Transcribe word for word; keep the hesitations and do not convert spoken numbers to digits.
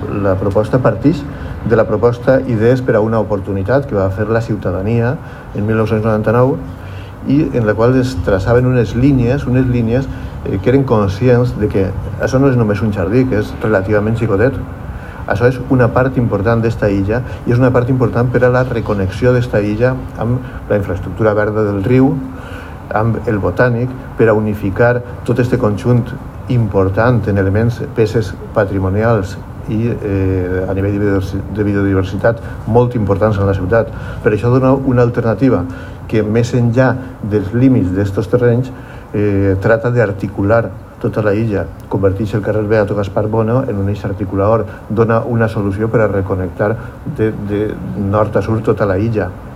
la proposta partix de la proposta Idees per a una oportunitat que va fer la ciutadania en mil nou-cents noranta-nou i en la qual es traçaven unes línies, unes línies eh, que eren conscients de que això no és només un jardí, que és relativament xicotet. Això és una part important d'esta illa i és una part important per a la reconnexió d'esta illa amb la infraestructura verda del riu, amb el botànic, per a unificar tot aquest conjunt important en elements, peces patrimonials i eh, a nivell de biodiversitat molt importants en la ciutat. Per això dona una alternativa que més enllà dels límits d'aquests terrenys eh, trata d'articular tota la illa, converteix el carrer Beato Gaspar Bono en un eix articulador, dona una solució per a reconnectar de, de nord a sud tota la illa.